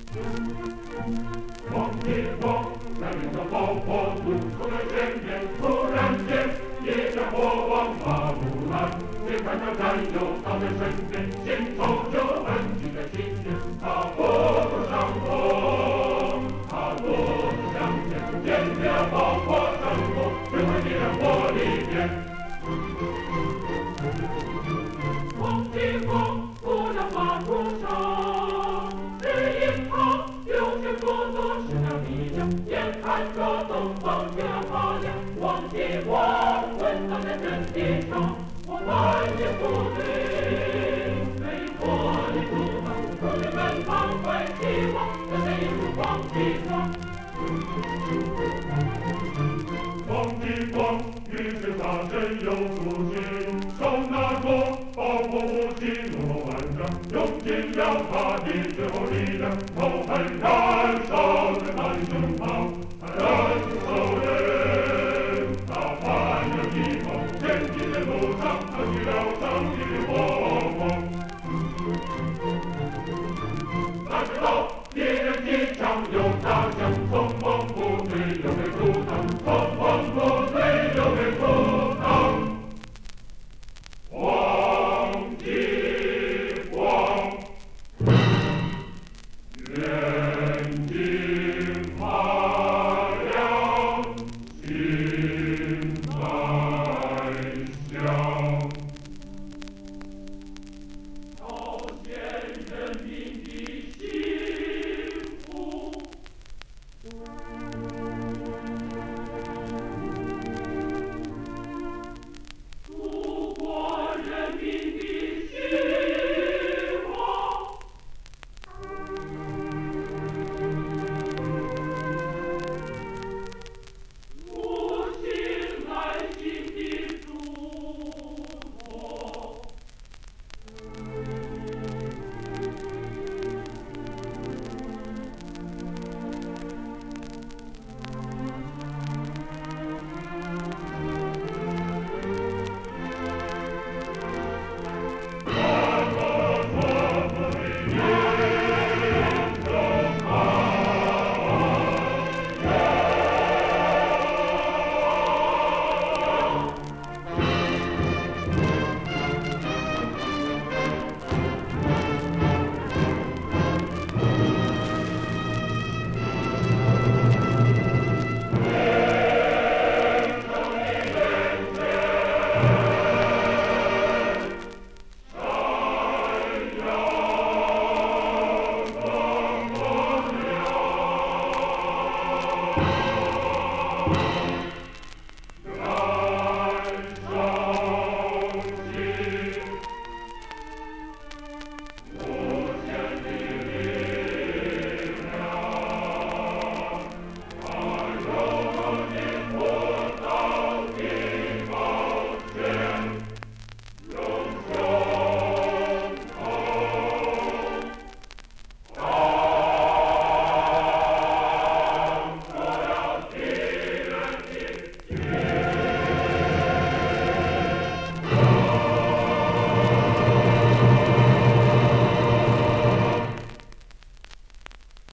光帝光，闪亮的炮火怒冲了前面，突然间，一架火往马路来，眼看着战友到了身边，心头就很急的心念，他火不上火，他多向前，见灭炮火上火，最后你让火里边。光帝光，不让马路上，只因他有些多多是那力量，眼看着东方天发亮，光帝光滚到在阵地上，我万言不对，没火力阻挡，兄弟们满怀希望，在这一路光帝光。光帝光，于是他真有出息，手拿着爆破武器怒目万丈，用尽了他的最后力